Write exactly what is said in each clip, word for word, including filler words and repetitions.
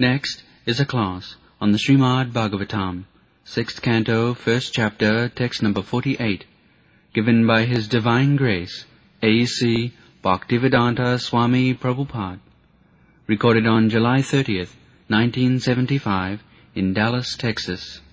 Next is a class on the Srimad Bhagavatam, sixth canto, first chapter, text number forty-eight, given by His Divine Grace, A C Bhaktivedanta Swami Prabhupada, recorded on July thirtieth, nineteen seventy-five, in Dallas, Texas.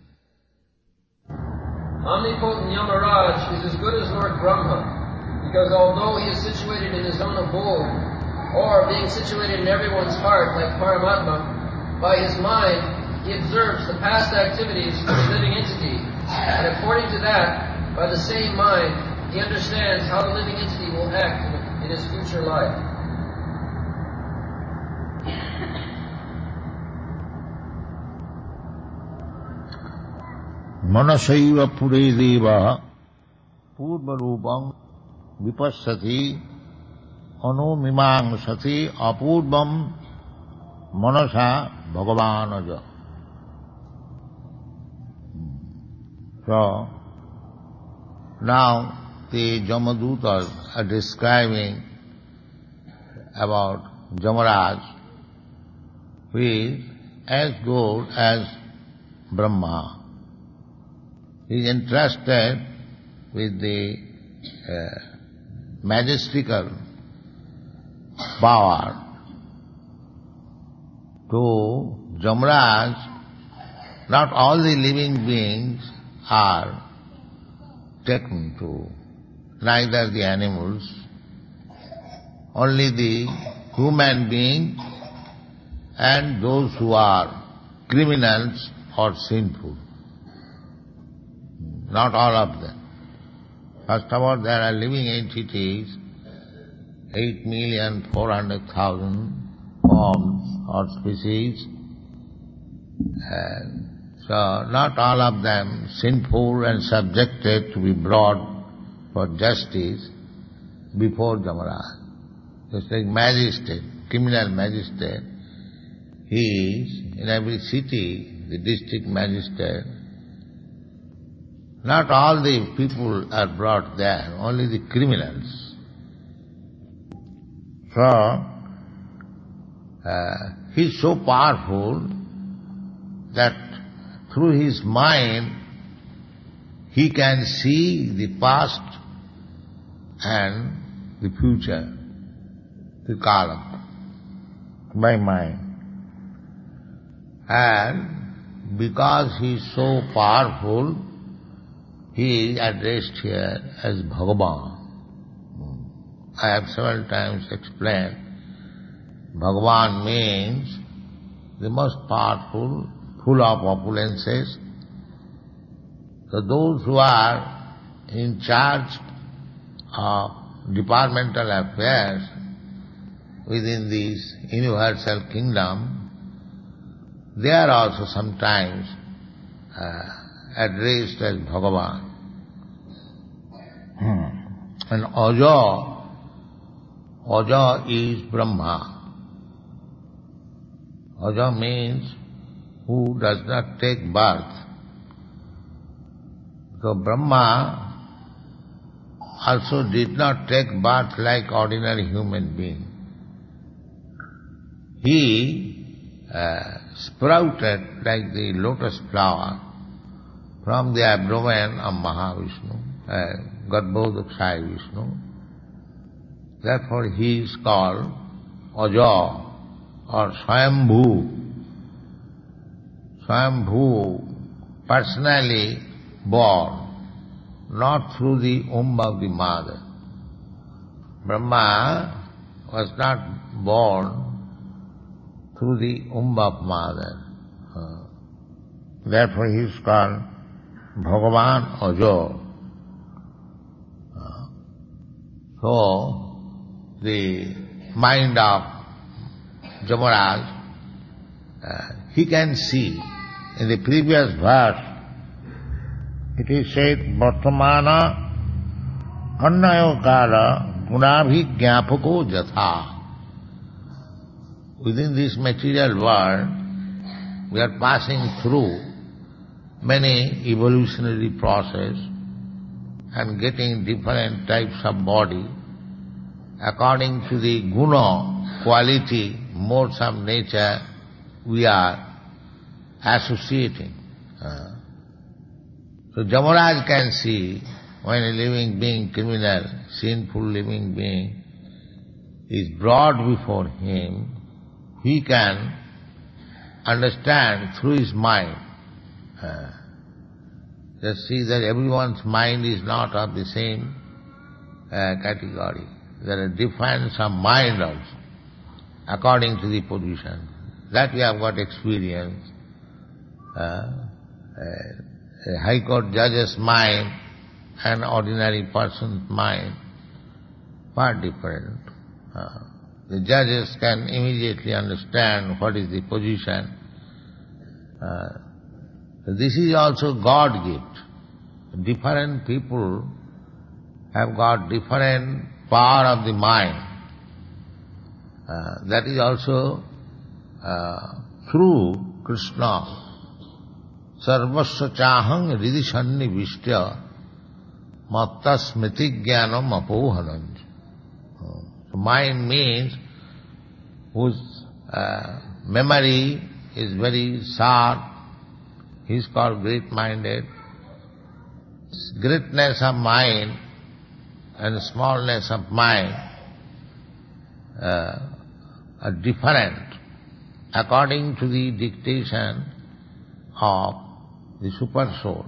Omnipotent Yamaraj is as good as Lord Brahma, because although he is situated in his own abode, or being situated in everyone's heart like Paramatma, by his mind he observes the past activities of the living entity, and according to that, by the same mind, he understands how the living entity will act in his future life. Manasaiva pure deva purvarupam vipassati anumimangsati apurvam manasa bhagavanaja. So, now the Jamadutas are describing about Jamaraj, who is as good as Brahma. He is entrusted with the uh, majestical power. To Jamaraj, not all the living beings are taken to, neither the animals, only the human beings and those who are criminals or sinful. Not all of them. First of all, there are living entities, eight million four hundred thousand forms or species. And so not all of them sinful and subjected to be brought for justice before Jamaraj. Just like magistrate, criminal magistrate, he is in every city, the district magistrate. Not all the people are brought there, only the criminals. So, uh, he is so powerful that through his mind he can see the past and the future, the Kala, by mind. And because he is so powerful, he is addressed here as Bhagavan. I have several times explained, Bhagavan means the most powerful, full of opulences. So those who are in charge of departmental affairs within this universal kingdom, they are also sometimes uh, addressed as Bhagavan. Hmm. And Aja, Aja is Brahma. Aja means who does not take birth. So Brahma also did not take birth like ordinary human being. He uh, sprouted like the lotus flower from the abdomen of Mahavishnu, uh, Garbhodakshaya Vishnu. Therefore he is called Aja or Swayambhu. Swayambhu, personally born, not through the womb of the mother. Brahma was not born through the womb of mother. Uh, therefore he is called Bhagavan Aja. Uh, so, the mind of Jamaraj, uh, he can see. In the previous verse, it is said, Vartamana annayo kala gunabhigyapako jatha. Within this material world, we are passing through many evolutionary process and getting different types of body according to the guna, quality, modes of nature we are associating. Uh, so Jamaraj can see when a living being, criminal, sinful living being, is brought before him, he can understand through his mind. Uh, just see that everyone's mind is not of the same uh, category. There are difference of mind also, according to the position. That we have got experience. Uh, a, a high court judge's mind and ordinary person's mind, far different. Uh, the judges can immediately understand what is the position. Uh, this is also God gift. Different people have got different power of the mind. Uh, that is also uh, through Krishna. Sarvasya chahang ridishanni vishtya matta smriti jnanam apohanam. So mind means whose uh, memory is very sharp. He is called great-minded. Greatness of mind and smallness of mind uh, are different according to the dictation of the super soul.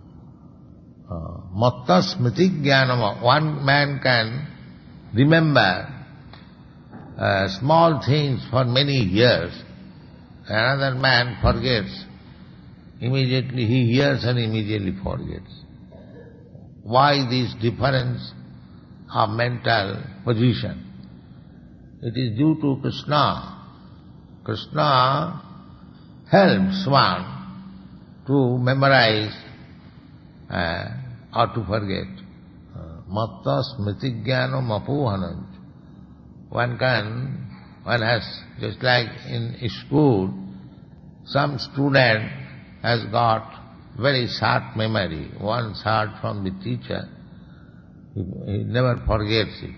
Matta smriti jnanam. One man can remember uh, small things for many years. Another man forgets. Immediately he hears and immediately forgets. Why this difference of mental position? It is due to Krishna. Krishna helps one to memorize uh, or to forget. Matta smriti jnanam apohanam. One can, one has, just like in school, some student has got very sharp memory. Once heard from the teacher, he, he never forgets it.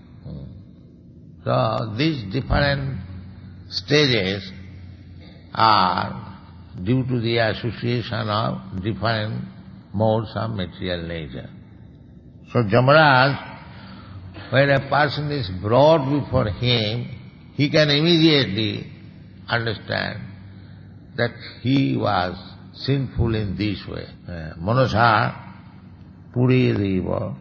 So these different stages are due to the association of different modes of material nature. So Jamaraj, when a person is brought before him, he can immediately understand that he was sinful in this way. Manasa Purideva.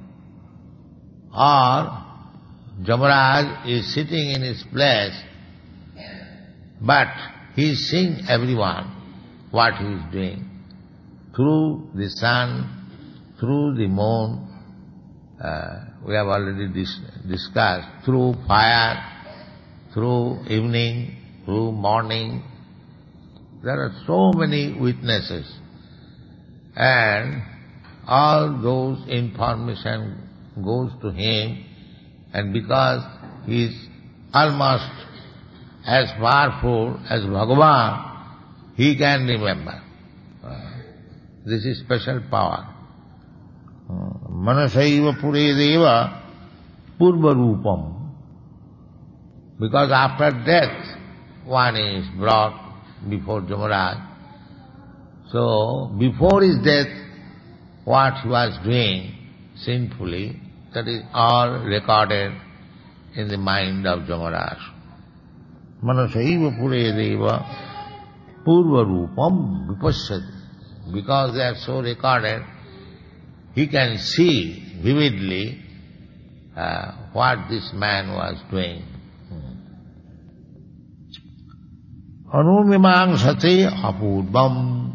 Or Jamaraj is sitting in his place, but he is seeing everyone, what he is doing. Through the sun, through the moon, uh, we have already dis discussed, through fire, through evening, through morning. There are so many witnesses, and all those information goes to him, and because he is almost as powerful as Bhagavan, he can remember. Uh, this is special power. Manasaiva Purideva Purva Rupam. Because after death, one is brought before Jamaraj. So, before his death, what he was doing sinfully, that is all recorded in the mind of Jamaraj. Manasaiva Purideva Purva Rupam Vipassati. Because they are so recorded, he can see vividly uh, what this man was doing. Anumimang sate apudbam.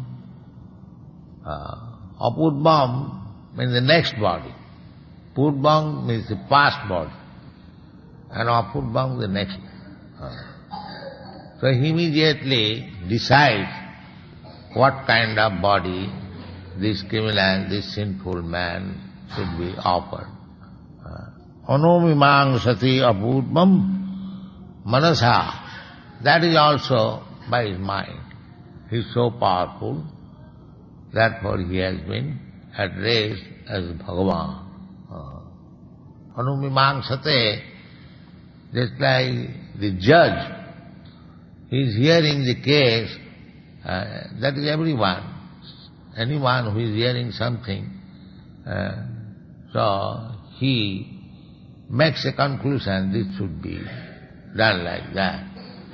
Uh, apudbam means the next body. Pudbam means the past body. And apudbam the next. Uh, so he immediately decides what kind of body this criminal, this sinful man should be offered. Anumimang sati apudbam manasa. That is also by his mind. He is so powerful, therefore he has been addressed as Bhagavan. Anumimang sate, just like the judge, he is hearing the case, uh, that is everyone. Anyone who is hearing something, uh, so he makes a conclusion, this should be done like that.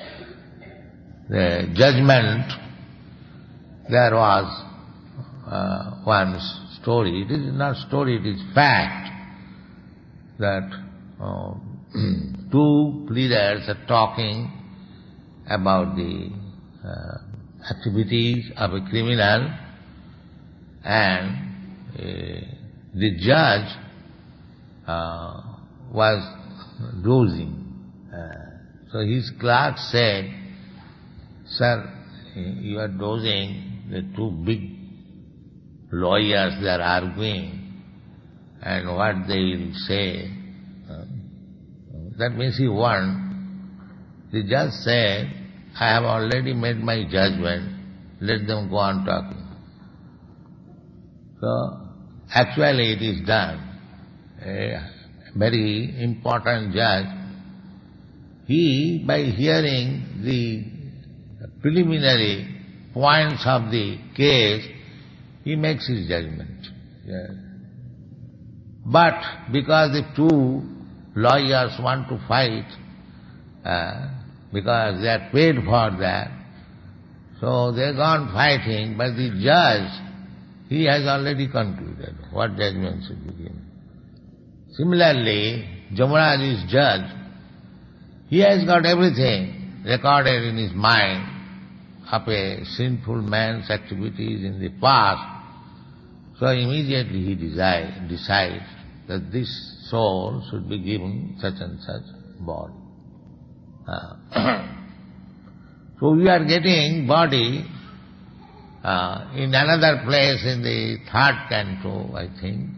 The judgment, there was uh, one story, it is not story, it is fact, that uh, two pleaders are talking about the uh, activities of a criminal, and uh, the judge uh, was dozing. Uh, so his clerk said, "Sir, you are dozing, the two big lawyers, they are arguing, and what they will say." Uh, that means he won. The judge said, "I have already made my judgment, let them go on talking." So, actually it is done. A very important judge, he, by hearing the preliminary points of the case, he makes his judgment. Yes. But because the two lawyers want to fight, uh, because they are paid for that, so they go on fighting, but the judge, he has already concluded what judgment should be given. Similarly, Jamaraj is judge. He has got everything recorded in his mind of a sinful man's activities in the past. So immediately he decide, decides that this soul should be given such and such body. Uh, so we are getting body uh, in another place in the third canto, I think.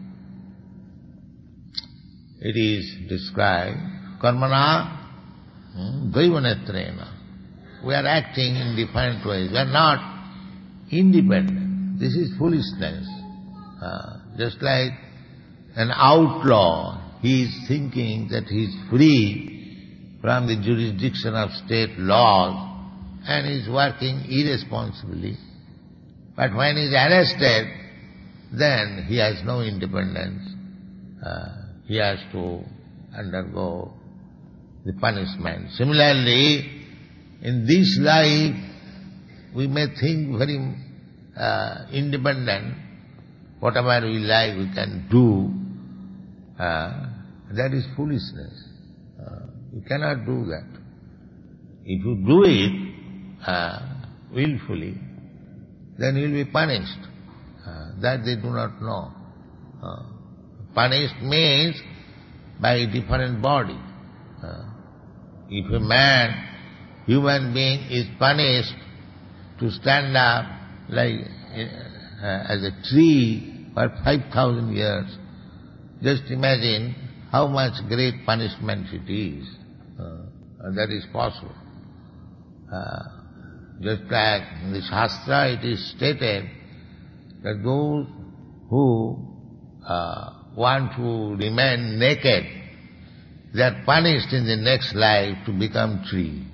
It is described, karmana dvaivanetrena. We are acting in different ways. We are not independent. This is foolishness. Uh, just like an outlaw, he is thinking that he is free from the jurisdiction of state laws and is working irresponsibly. But when he is arrested, then he has no independence. Uh, he has to undergo the punishment. Similarly, in this life, we may think very uh, independent. Whatever we like, we can do. Uh, that is foolishness. Uh, you cannot do that. If you do it uh, willfully, then you will be punished. Uh, that they do not know. Uh, punished means by a different body. Uh, if a man, human being, is punished to stand up like uh, as a tree for five thousand years, just imagine how much great punishment it is. Uh, that is possible. Uh, just like in the Shastra it is stated that those who uh, want to remain naked, they are punished in the next life to become tree.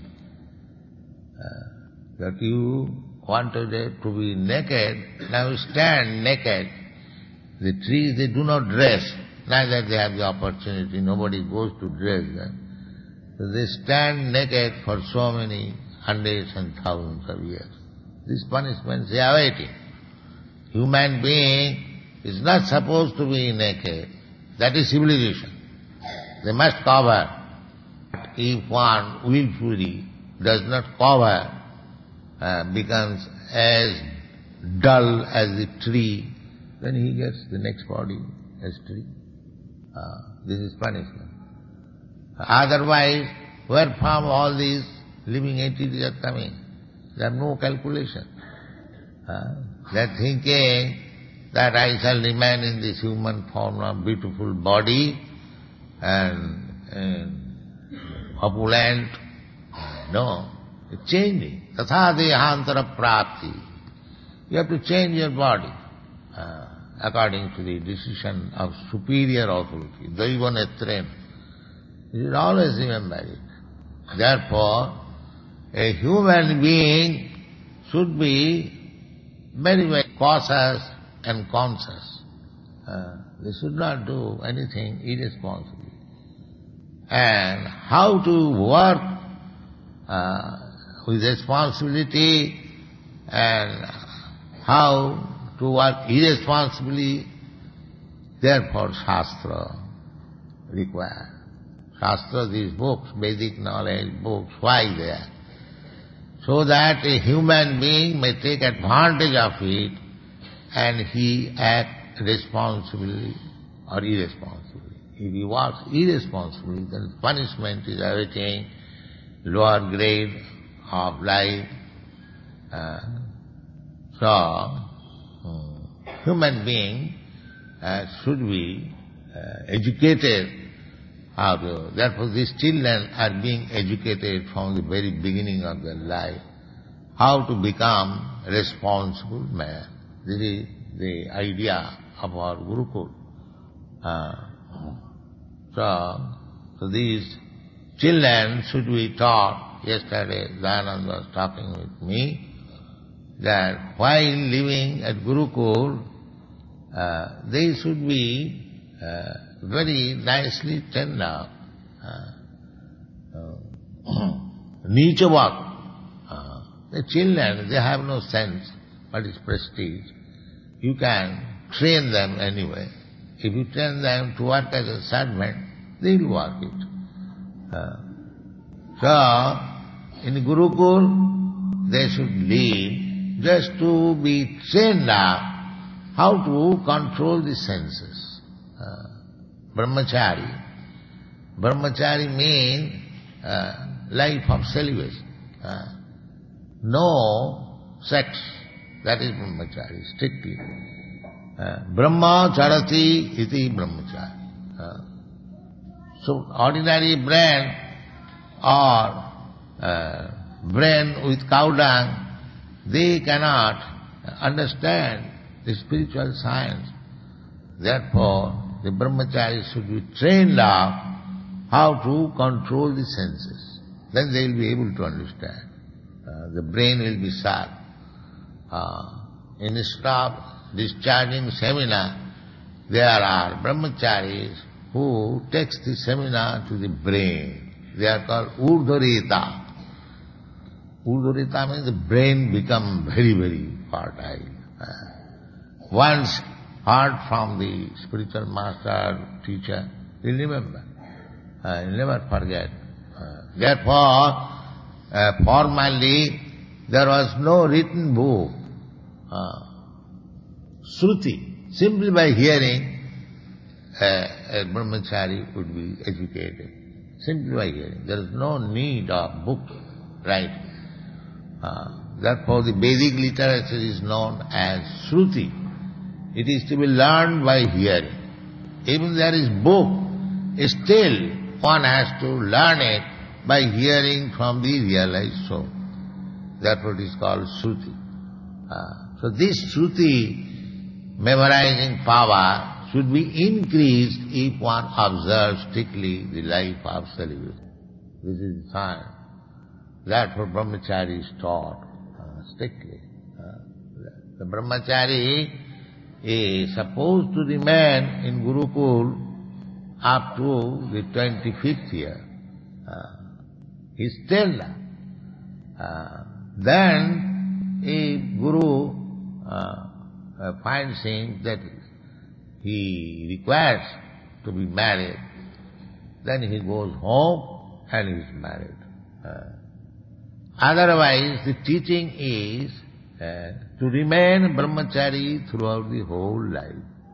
Uh, that you wanted to be naked, now you stand naked. The trees, they do not dress, neither they have the opportunity, nobody goes to dress them. So they stand naked for so many hundreds and thousands of years. These punishments they are waiting. Human being is not supposed to be naked. That is civilization. They must cover. If one willfully does not cover, uh, becomes as dull as the tree, then he gets the next body as tree. Uh, this is punishment. Otherwise, where from all these living entities are coming? They have no calculation. Uh, they are thinking that I shall remain in this human form of beautiful body and, and opulent. No, it's changing. Tatha dehantara prapti. You have to change your body uh, according to the decision of superior authority. Daiva netrena. You should always remember it. Therefore, A human being should be very, very cautious and conscious. Uh, they should not do anything irresponsibly. And how to work uh, with responsibility and how to work irresponsibly, therefore Shastra required. Shastra, these books, Vedic knowledge books, why they are? So that a human being may take advantage of it and he act responsibly or irresponsibly. If he works irresponsibly, then punishment is awaiting lower grade of life. Uh, so, um, human being uh, should be uh, educated how to. Therefore, these children are being educated from the very beginning of their life how to become responsible man. This is the idea of our Gurukul. Uh, so, so these children should be taught. Yesterday, Dayananda was talking with me that while living at Gurukul, uh, they should be uh, very nicely turned up. Uh, uh, Nicha work. Uh, the children, they have no sense what is prestige. You can train them anyway. If you train them to work as a servant, they will work it. Uh, so, in Gurukul, they should live just to be trained up how to control the senses. Uh, Brahmachari. Brahmachari means uh, life of celibacy. Uh, no sex. That is Brahmachari, strictly. Uh, Brahma charati iti Brahmachari. Uh, so ordinary brain or uh, brain with cow dung, they cannot understand the spiritual science. Therefore, the brahmachari should be trained up how to control the senses. Then they will be able to understand. Uh, the brain will be sharp. Uh, instead of discharging seminar, there are brahmacharis who takes the seminar to the brain. They are called urdhvarita. Urdhvarita means the brain become very, very fertile. Uh, once heard from the spiritual master, teacher, he'll remember. Uh, he'll never forget. Uh, therefore, uh, formerly, there was no written book. Uh, Shruti, simply by hearing, uh, a brahmachari would be educated. Simply by hearing. There is no need of book writing. Uh, therefore, the Vedic literature is known as Shruti. It is to be learned by hearing. Even there is book, still one has to learn it by hearing from the realized soul. Therefore it is called Shruti. Uh, so this Shruti memorizing power should be increased if one observes strictly the life of celibacy. This is the sign. Therefore brahmachari is taught uh, strictly. Uh, the brahmachari is supposed to remain in Gurukul up to the twenty-fifth year. Uh, he's still uh, then if Guru uh, uh, finds him that he requires to be married, then he goes home and he is married. Uh, otherwise, the teaching is uh, to remain brahmachari throughout the whole life.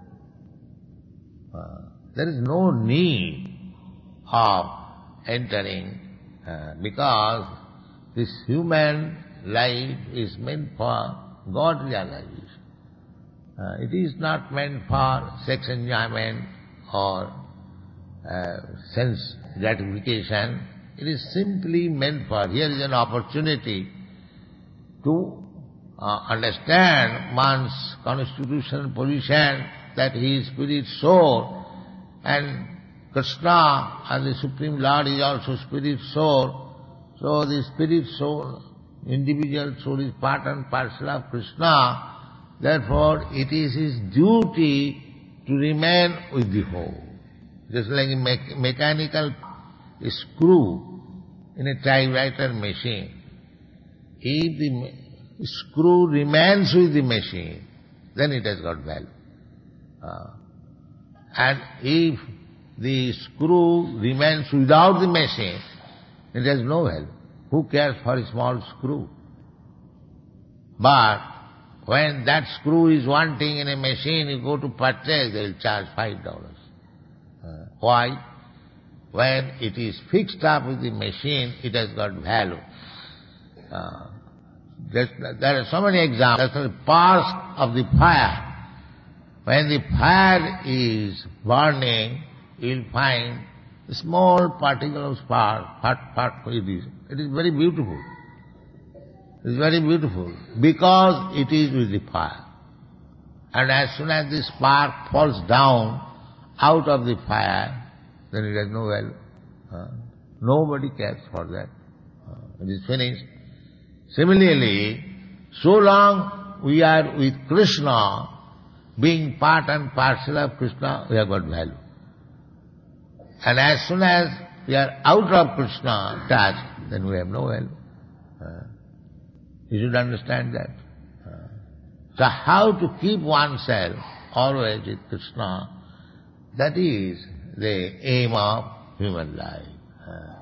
Uh, there is no need of entering uh, because this human life is meant for God realization. Uh, it is not meant for sex enjoyment or uh, sense gratification. It is simply meant for, here is an opportunity to uh, understand one's constitutional position, that he is spirit soul, and Krishna as the Supreme Lord is also spirit soul. So the spirit soul, individual soul is part and parcel of Krishna. Therefore, it is his duty to remain with the whole. Just like a me- mechanical screw in a typewriter machine. If the ma- screw remains with the machine, then it has got value. Uh, and if the screw remains without the machine, it has no value. Who cares for a small screw? But when that screw is wanting in a machine, you go to purchase, they will charge five dollars. Uh, why? When it is fixed up with the machine, it has got value. Uh, there are so many examples. That's the spark of the fire. When the fire is burning, you will find a small particle of spark. Part, part, it is. It is very beautiful. It is very beautiful because it is with the fire. And as soon as the spark falls down out of the fire, then it has no value. Uh, nobody cares for that. Uh, it is finished. Similarly, so long we are with Krishna, being part and parcel of Krishna, we have got value. And as soon as we are out of Krishna touch, then we have no value. Uh, you should understand that. Uh, so how to keep oneself always with Krishna, that is the aim of human life. Uh,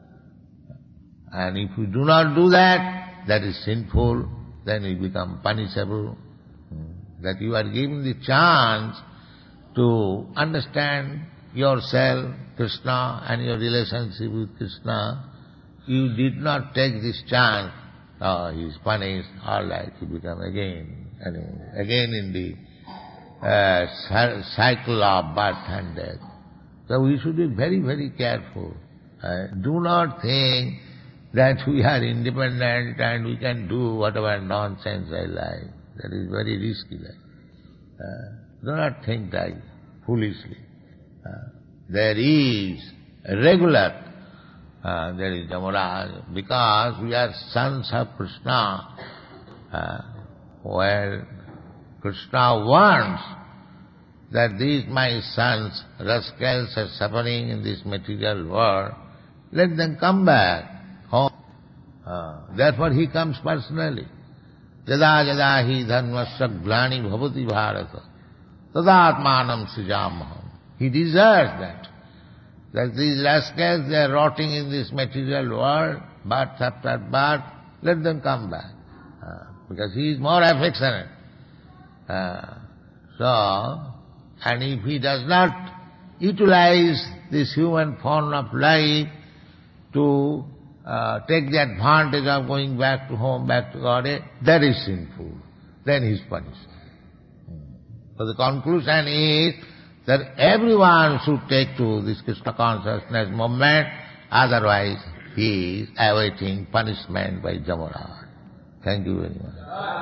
and if we do not do that, that is sinful, then we become punishable. That you are given the chance to understand yourself, Krishna, and your relationship with Krishna. You did not take this chance. Oh, he is punished, all right, you become again, and again in the uh, cycle of birth and death. So we should be very, very careful. Uh, do not think that we are independent and we can do whatever nonsense I like. That is very risky. Uh, do not think that foolishly. Uh, there is a regular, uh, there is Yamaraj, because we are sons of Krishna, uh, where Krishna wants that these my sons, rascals, are suffering in this material world, let them come back home. Uh, therefore he comes personally. Jada jada hi dharmasya glani bhavati bharata tadatmanam srijamaham. He deserves that. That these rascals, they are rotting in this material world, birth after birth, let them come back. Uh, because he is more affectionate. Uh, so, and if he does not utilize this human form of life to Uh, take the advantage of going back to home, back to God, that is sinful. Then he is punished. So the conclusion is that everyone should take to this Krishna consciousness movement, otherwise he is awaiting punishment by Yamaraj. Thank you very much.